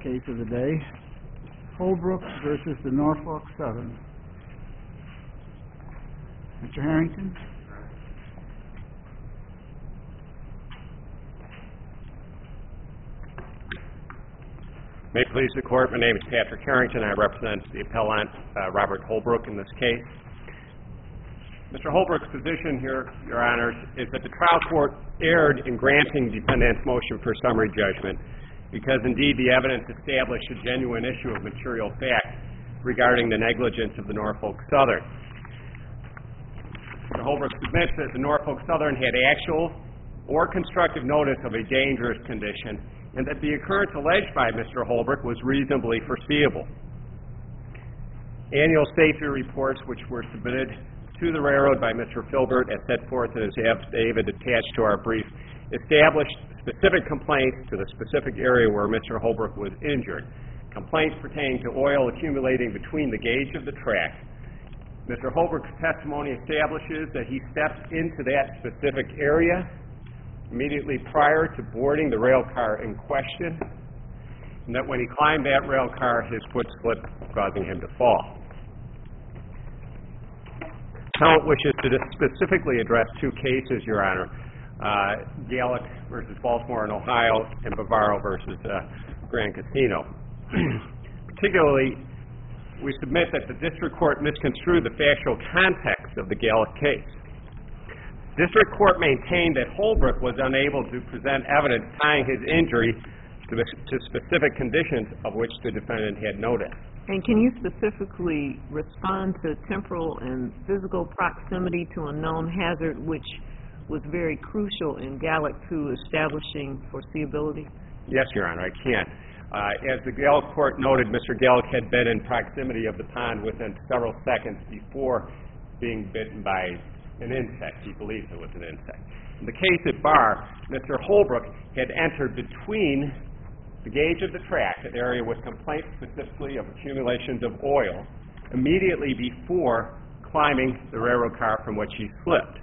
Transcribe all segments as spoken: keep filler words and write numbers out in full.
case of the day, Holbrook versus the Norfolk Southern. Mister Harrington? May it please the Court, my name is Patrick Harrington. I represent the appellant, uh, Robert Holbrook, in this case. Mister Holbrook's position here, Your Honors, is that the trial court erred in granting defendant's motion for summary judgment because, indeed, the evidence established a genuine issue of material fact regarding the negligence of the Norfolk Southern. Mister Holbrook submits that the Norfolk Southern had actual or constructive notice of a dangerous condition and that the occurrence alleged by Mister Holbrook was reasonably foreseeable. Annual safety reports, which were submitted to the railroad by Mister Filbert as set forth in his affidavit attached to our brief, established specific complaints to the specific area where Mister Holbrook was injured. Complaints pertaining to oil accumulating between the gauge of the track. Mister Holbrook's testimony establishes that he stepped into that specific area immediately prior to boarding the rail car in question, and that when he climbed that rail car, his foot slipped, causing him to fall. Appellant wishes to specifically address two cases, Your Honor, uh, Gallick versus Baltimore in Ohio and Bavaro versus uh, Grand Casino. Particularly, we submit that the district court misconstrued the factual context of the Gallick case. District court maintained that Holbrook was unable to present evidence tying his injury to, the, to specific conditions of which the defendant had notice. And can you specifically respond to temporal and physical proximity to a known hazard, which was very crucial in Gallick to establishing foreseeability? Yes, Your Honor, I can. Uh, as the Gallick court noted, Mister Gallick had been in proximity of the pond within several seconds before being bitten by an insect. He believes it was an insect. In the case at bar, Mister Holbrook had entered between the gauge of the track, an area with complaints specifically of accumulations of oil, immediately before climbing the railroad car from which he slipped.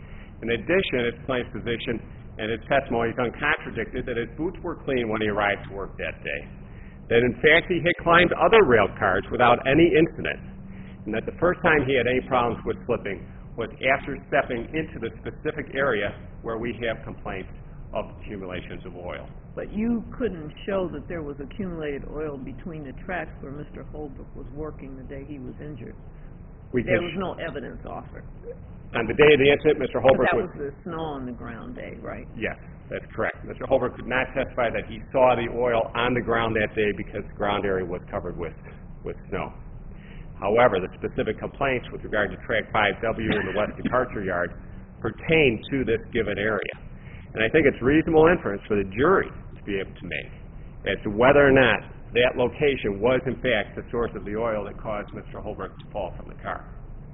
In addition, his plaintiff's position and his testimony is uncontradicted that his boots were clean when he arrived to work that day, that in fact he had climbed other rail cars without any incident, and that the first time he had any problems with slipping was after stepping into the specific area where we have complaints of accumulations of oil. But you couldn't show that there was accumulated oil between the tracks where Mister Holbrook was working the day he was injured. We there was no evidence offered. On the day of the incident, Mister Holbrook That was the snow on the ground day, right? Yes, that's correct. Mister Holbrook could not testify that he saw the oil on the ground that day because the ground area was covered with, with snow. However, the specific complaints with regard to track five W in the West Departure Yard pertain to this given area. And I think it's reasonable inference for the jury to be able to make as to whether or not that location was in fact the source of the oil that caused Mister Holbrook to fall from the car.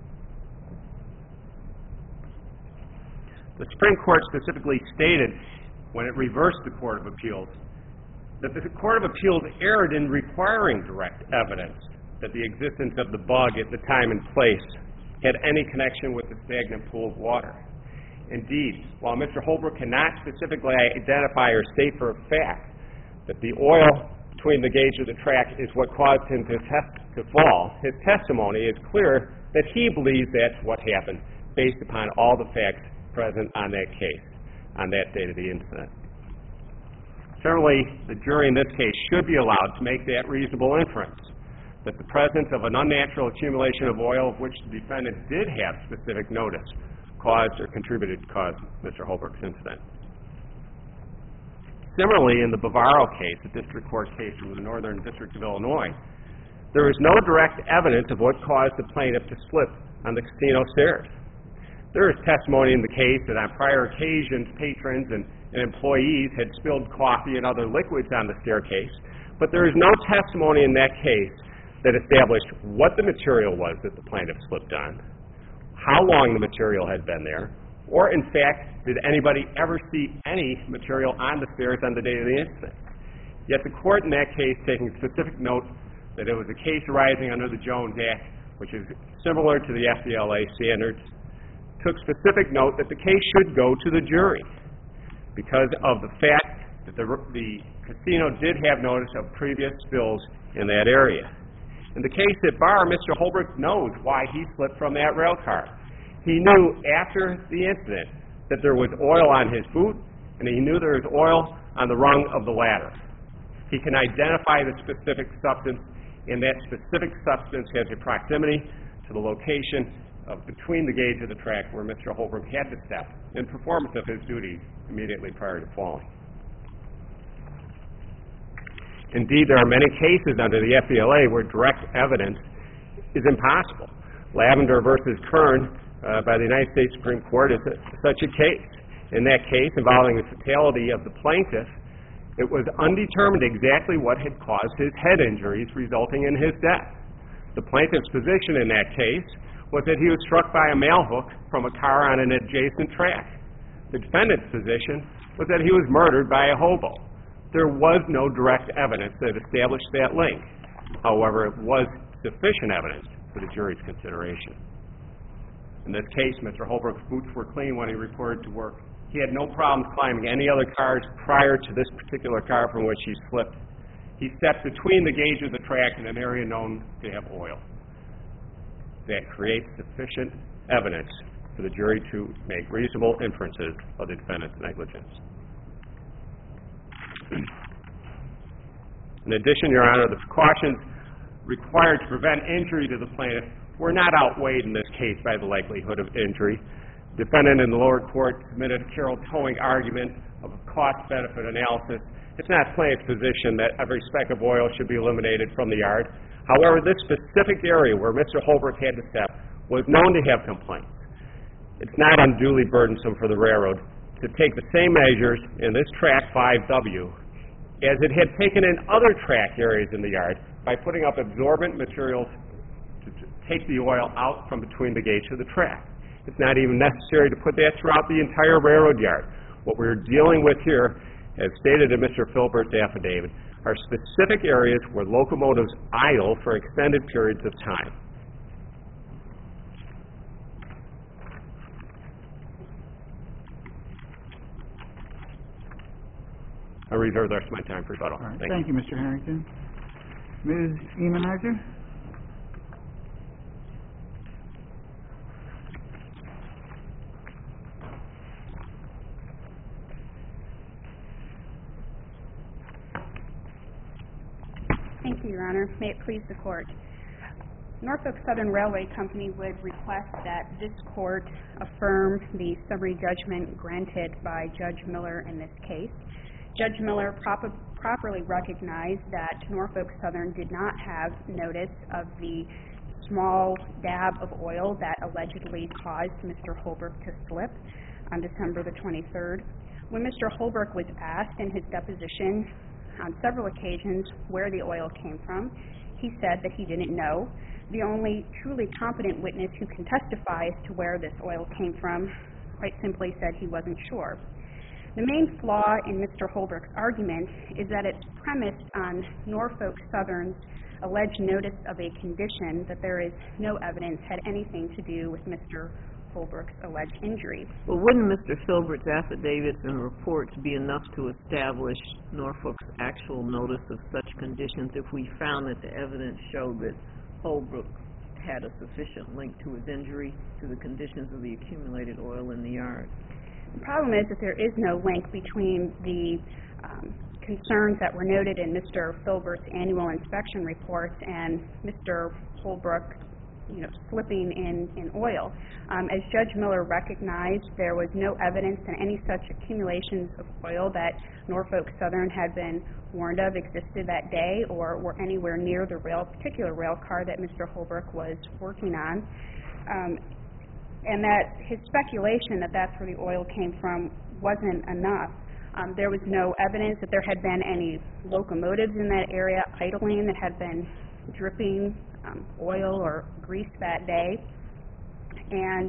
The Supreme Court specifically stated when it reversed the Court of Appeals that the Court of Appeals erred in requiring direct evidence that the existence of the bug at the time and place had any connection with the stagnant pool of water. Indeed, while Mister Holbrook cannot specifically identify or state for a fact that the oil between the gauge of the track is what caused him to, test, to fall, his testimony is clear that he believes that's what happened based upon all the facts present on that case, on that date of the incident. Certainly, the jury in this case should be allowed to make that reasonable inference that the presence of an unnatural accumulation of oil of which the defendant did have specific notice caused or contributed to cause Mister Holbrook's incident. Similarly, in the Bavaro case, the district court case from the Northern District of Illinois, there is no direct evidence of what caused the plaintiff to slip on the casino stairs. There is testimony in the case that on prior occasions, patrons and, and employees had spilled coffee and other liquids on the staircase, but there is no testimony in that case that established what the material was that the plaintiff slipped on, how long the material had been there, or in fact, did anybody ever see any material on the stairs on the day of the incident. Yet the court in that case, taking specific note that it was a case arising under the Jones Act, which is similar to the F D L A standards, took specific note that the case should go to the jury because of the fact that the, the casino did have notice of previous spills in that area. In the case at bar, Mister Holbrook knows why he slipped from that rail car. He knew after the incident that there was oil on his boot, and he knew there was oil on the rung of the ladder. He can identify the specific substance, and that specific substance has a proximity to the location of between the gauge of the track where Mister Holbrook had to step in performance of his duties immediately prior to falling. Indeed, there are many cases under the F B L A where direct evidence is impossible. Lavender versus Kern uh, by the United States Supreme Court is a, such a case. In that case involving the fatality of the plaintiff, it was undetermined exactly what had caused his head injuries resulting in his death. The plaintiff's position in that case was that he was struck by a mail hook from a car on an adjacent track. The defendant's position was that he was murdered by a hobo. There was no direct evidence that established that link. However, it was sufficient evidence for the jury's consideration. In this case, Mister Holbrook's boots were clean when he reported to work. He had no problems climbing any other cars prior to this particular car from which he slipped. He stepped between the gauge of the track in an area known to have oil. That creates sufficient evidence for the jury to make reasonable inferences of the defendant's negligence. In addition, Your Honor, the precautions required to prevent injury to the plaintiff were not outweighed in this case by the likelihood of injury. Defendant in the lower court submitted a Carroll towing argument of a cost-benefit analysis. It's not plaintiff's position that every speck of oil should be eliminated from the yard. However, this specific area where Mister Holbrook had to step was known to have complaints. It's not unduly burdensome for the railroad to take the same measures in this track five W as it had taken in other track areas in the yard by putting up absorbent materials to take the oil out from between the gauge of the track. It's not even necessary to put that throughout the entire railroad yard. What we're dealing with here, as stated in Mister Filbert's affidavit, are specific areas where locomotives idle for extended periods of time. I reserve the rest of my time for rebuttal. All right. Thank, Thank you, Mister Harrington. Miz Emenhardt? Thank you, Your Honor. May it please the Court. Norfolk Southern Railway Company would request that this Court affirm the summary judgment granted by Judge Miller in this case. Judge Miller prop- properly recognized that Norfolk Southern did not have notice of the small dab of oil that allegedly caused Mister Holbrook to slip on December the twenty-third. When Mister Holbrook was asked in his deposition on several occasions where the oil came from, he said that he didn't know. The only truly competent witness who can testify as to where this oil came from quite simply said he wasn't sure. The main flaw in Mister Holbrook's argument is that it's premised on Norfolk Southern's alleged notice of a condition that there is no evidence had anything to do with Mister Holbrook's alleged injury. Well, wouldn't Mister Filbert's affidavits and reports be enough to establish Norfolk's actual notice of such conditions if we found that the evidence showed that Holbrook had a sufficient link to his injury to the conditions of the accumulated oil in the yard? The problem is that there is no link between the um, concerns that were noted in Mister Filbert's annual inspection reports and Mister Holbrook, you know, slipping in, in oil. Um, as Judge Miller recognized, there was no evidence in any such accumulations of oil that Norfolk Southern had been warned of existed that day or were anywhere near the rail, particular rail car that Mister Holbrook was working on. Um, and that his speculation that that's where the oil came from wasn't enough. Um, there was no evidence that there had been any locomotives in that area idling that had been dripping um, oil or grease that day. And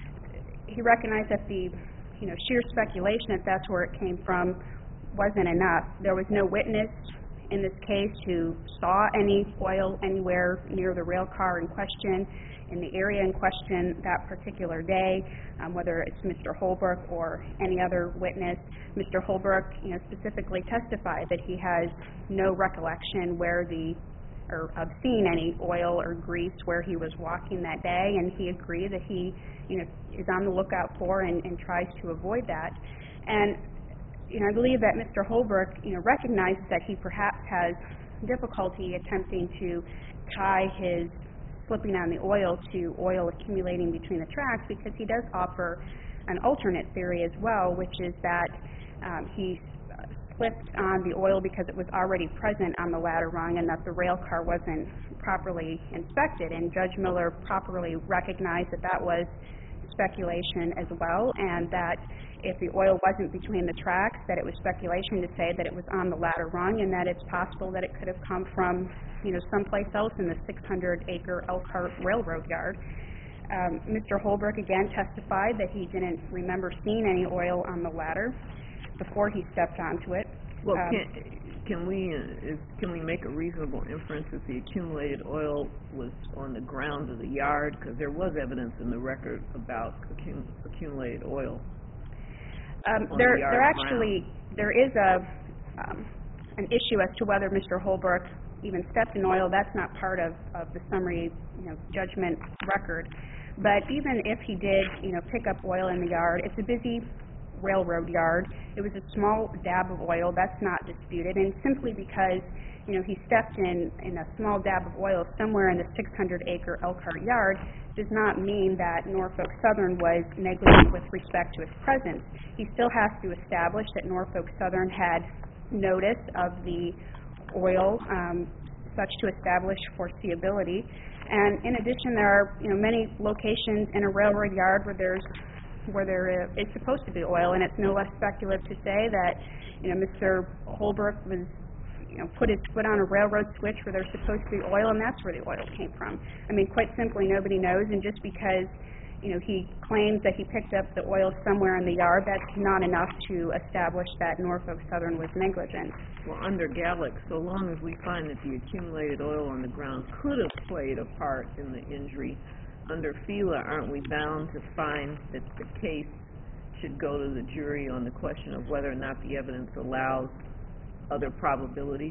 he recognized that the, you know, sheer speculation that that's where it came from wasn't enough. There was no witness in this case who saw any oil anywhere near the rail car in question, in the area in question that particular day, um, whether it's Mister Holbrook or any other witness. Mister Holbrook, you know, specifically testified that he has no recollection where the or of seeing any oil or grease where he was walking that day, and he agreed that he, you know, is on the lookout for and, and tries to avoid that. And, you know, I believe that Mister Holbrook, you know, recognizes that he perhaps has difficulty attempting to tie his slipping on the oil to oil accumulating between the tracks, because he does offer an alternate theory as well, which is that um, he slipped on the oil because it was already present on the ladder rung and that the rail car wasn't properly inspected. And Judge Miller properly recognized that that was speculation as well, and that if the oil wasn't between the tracks, that it was speculation to say that it was on the ladder rung, and that it's possible that it could have come from, you know, someplace else in the six hundred acre Elkhart Railroad yard. Um, Mister Holbrook again testified that he didn't remember seeing any oil on the ladder before he stepped onto it. Well, um, can, can we uh, is, can we make a reasonable inference that the accumulated oil was on the ground of the yard? Because there was evidence in the record about accum, accumulated oil. Um, on there, the yard there actually ground. there is a um, an issue as to whether Mister Holbrook even stepped in oil. That's not part of, of the summary, you know, judgment record. But even if he did, you know, pick up oil in the yard, it's a busy railroad yard. It was a small dab of oil. That's not disputed. And simply because, you know, he stepped in, in a small dab of oil somewhere in the six hundred acre Elkhart yard does not mean that Norfolk Southern was negligent with respect to its presence. He still has to establish that Norfolk Southern had notice of the oil, um, such to establish foreseeability. And in addition, there are, you know, many locations in a railroad yard where there's where there is supposed to be oil, and it's no less speculative to say that, you know, Mister Holbrook was, you know, put his foot on a railroad switch where there's supposed to be oil, and that's where the oil came from. I mean, quite simply, nobody knows, and just because, you know, he claims that he picked up the oil somewhere in the yard, that's not enough to establish that Norfolk Southern was negligent. Well, under Gallick, so long as we find that the accumulated oil on the ground could have played a part in the injury, under FELA, aren't we bound to find that the case should go to the jury on the question of whether or not the evidence allows other probabilities?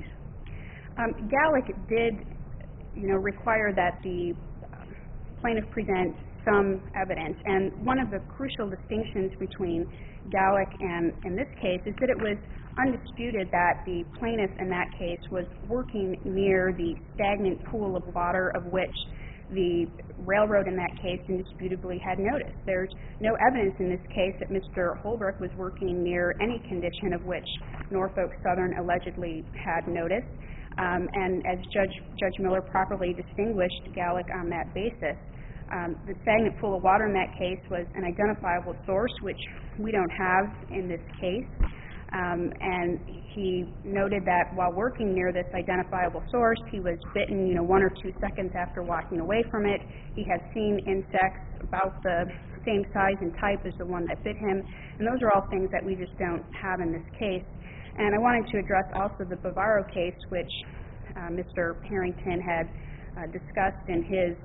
Um, Gallick did, you know, require that the plaintiff present some evidence, and one of the crucial distinctions between Gallick and in this case is that it was undisputed that the plaintiff in that case was working near the stagnant pool of water of which the railroad in that case indisputably had notice. There's no evidence in this case that Mister Holbrook was working near any condition of which Norfolk Southern allegedly had notice. Um, and as Judge, Judge Miller properly distinguished Gallick on that basis, um, the stagnant pool of water in that case was an identifiable source, which we don't have in this case. Um, and he noted that while working near this identifiable source, he was bitten, you know, one or two seconds after walking away from it. He had seen insects about the same size and type as the one that bit him, and those are all things that we just don't have in this case. And I wanted to address also the Bavaro case, which uh, Mister Harrington had uh, discussed in his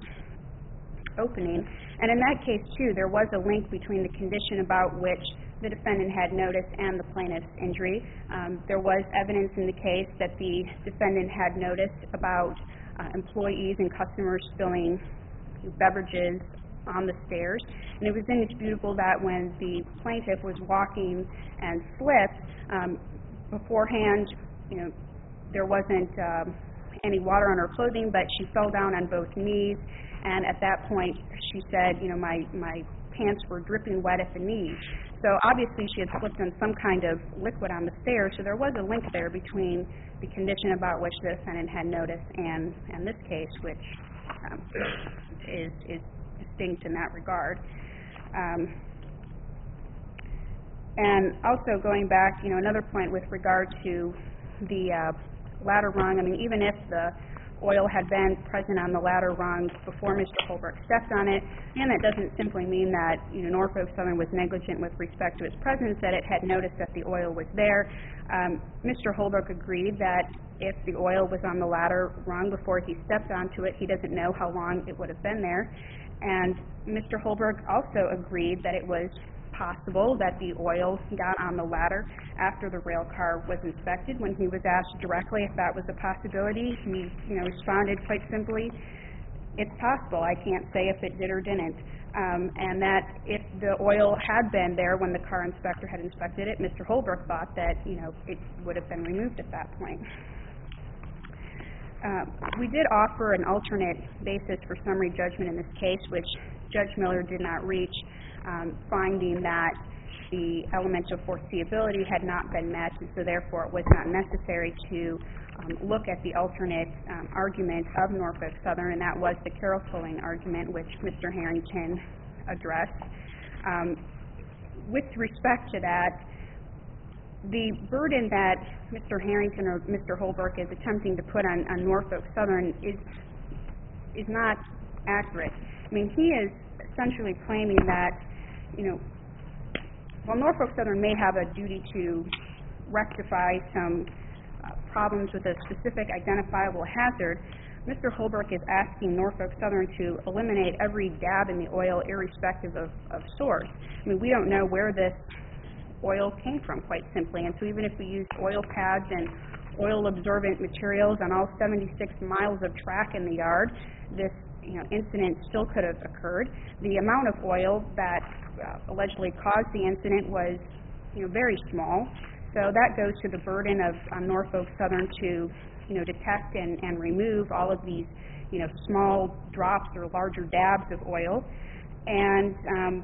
opening. And in that case, too, there was a link between the condition about which the defendant had notice and the plaintiff's injury. Um, there was evidence in the case that the defendant had noticed about uh, employees and customers spilling beverages on the stairs, and it was indisputable that when the plaintiff was walking and slipped, um, beforehand, you know, there wasn't um, any water on her clothing, but she fell down on both knees, and at that point she said, you know, my, my pants were dripping wet at the knees. So obviously she had slipped on some kind of liquid on the stairs, so there was a link there between the condition about which the defendant had notice and, and this case, which um, is, is distinct in that regard. Um, and also going back, you know, another point with regard to the uh, ladder rung, I mean, even if the oil had been present on the ladder rung before Mister Holbrook stepped on it, and that doesn't simply mean that, you know, Norfolk Southern was negligent with respect to its presence, that it had noticed that the oil was there. Um, Mister Holbrook agreed that if the oil was on the ladder rung before he stepped onto it, he doesn't know how long it would have been there. And Mister Holbrook also agreed that it was possible that the oil got on the ladder after the rail car was inspected. When he was asked directly if that was a possibility, he, you know, responded quite simply, "It's possible. I can't say if it did or didn't." Um, and that if the oil had been there when the car inspector had inspected it, Mister Holbrook thought that, you know, it would have been removed at that point. Uh, we did offer an alternate basis for summary judgment in this case, which Judge Miller did not reach, um, finding that the element of foreseeability had not been met, and so therefore it was not necessary to um, look at the alternate um, argument of Norfolk Southern, and that was the Carroll tolling argument, which Mister Harrington addressed. Um, with respect to that, the burden that Mister Harrington or Mister Holbrook is attempting to put on, on Norfolk Southern is is not accurate. I mean, he is essentially claiming that, you know, while Norfolk Southern may have a duty to rectify some uh, problems with a specific identifiable hazard, Mister Holbrook is asking Norfolk Southern to eliminate every dab in the oil irrespective of, of source. I mean, we don't know where this oil came from, quite simply, and so even if we used oil pads and oil absorbent materials on all seventy-six miles of track in the yard, this, you know, incident still could have occurred. The amount of oil that uh, allegedly caused the incident was, you know, very small, so that goes to the burden of on Norfolk Southern to, you know, detect and, and remove all of these, you know, small drops or larger dabs of oil. And um,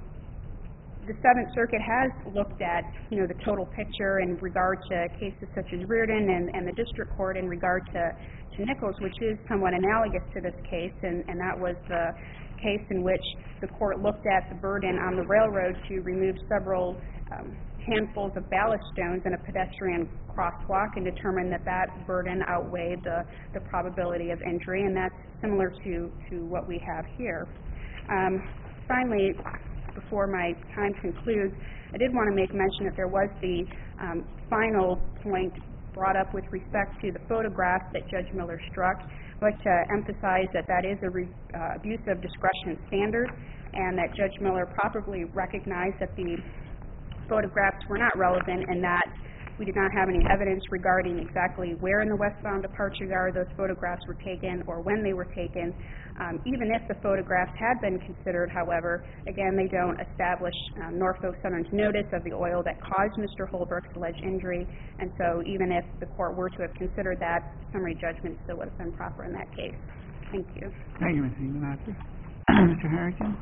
the Seventh Circuit has looked at, you know, the total picture in regard to cases such as Reardon and, and the District Court in regard to, to Nichols, which is somewhat analogous to this case, and, and that was the case in which the court looked at the burden on the railroad to remove several um, handfuls of ballast stones in a pedestrian crosswalk and determined that that burden outweighed the, the probability of injury, and that's similar to, to what we have here. Um, finally, before my time concludes, I did want to make mention that there was the um, final point brought up with respect to the photograph that Judge Miller struck. I'd like to emphasize that that is a re, uh, abuse of discretion standard, and that Judge Miller properly recognized that the photographs were not relevant and that we did not have any evidence regarding exactly where in the westbound departure yard those photographs were taken or when they were taken. Um, even if the photographs had been considered, however, again, they don't establish um, Norfolk Southern's notice of the oil that caused Mister Holbrook's alleged injury, and so even if the court were to have considered that, summary judgment still would have been proper in that case. Thank you. Thank you, Miz Eganacci. Mister Harrington?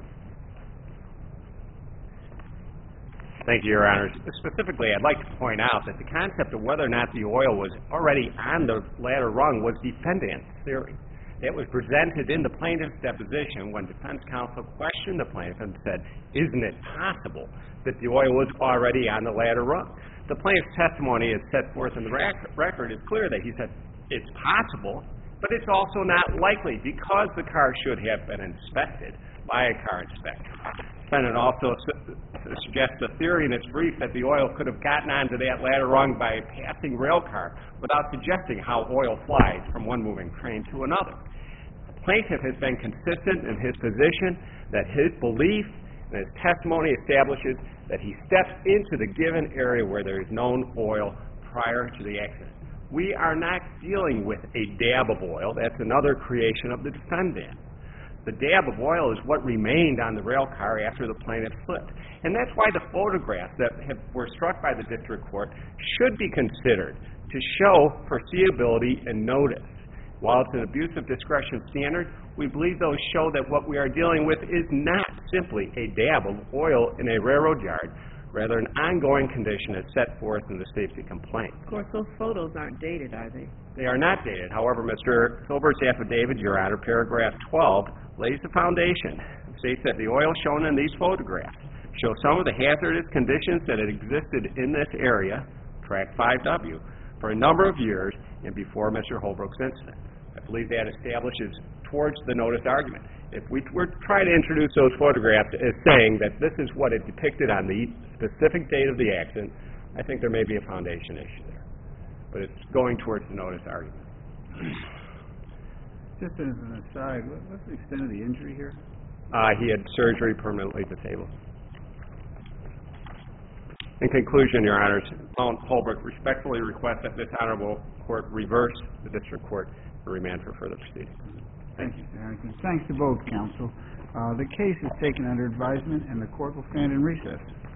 Thank you, Your Honors. Specifically, I'd like to point out that the concept of whether or not the oil was already on the ladder rung was defendant's theory. It was presented in the plaintiff's deposition when defense counsel questioned the plaintiff and said, isn't it possible that the oil was already on the ladder rung? The plaintiff's testimony is set forth in the record. It's clear that he said it's possible, but it's also not likely because the car should have been inspected by a car inspector. The defendant also su- suggests a theory in its brief that the oil could have gotten onto that ladder rung by a passing rail car without suggesting how oil flies from one moving train to another. The plaintiff has been consistent in his position that his belief and his testimony establishes that he steps into the given area where there is known oil prior to the accident. We are not dealing with a dab of oil. That's another creation of the defendant. The dab of oil is what remained on the rail car after the plaintiff slipped. And that's why the photographs that have, were struck by the district court should be considered to show foreseeability and notice. While it's an abuse of discretion standard, we believe those show that what we are dealing with is not simply a dab of oil in a railroad yard, rather an ongoing condition as set forth in the safety complaint. Of course, those photos aren't dated, are they? They are not dated. However, Mister Filbert's affidavit, Your Honor, paragraph twelve, lays the foundation. It states that the oil shown in these photographs show some of the hazardous conditions that had existed in this area, track five W, for a number of years and before Mister Holbrook's incident. I believe that establishes towards the notice argument. If we were to try to introduce those photographs as saying that this is what it depicted on the specific date of the accident, I think there may be a foundation issue there. But it's going towards the notice argument. Just as an aside, what- what's the extent of the injury here? Uh, he had surgery permanently disabled. In conclusion, Your Honors, Mount Holbrook respectfully requests that this honorable court reverse the district court and remand for further proceedings. Thank you, Mister Harrington. Thanks to both counsel. Uh, the case is taken under advisement, and the court will stand in recess.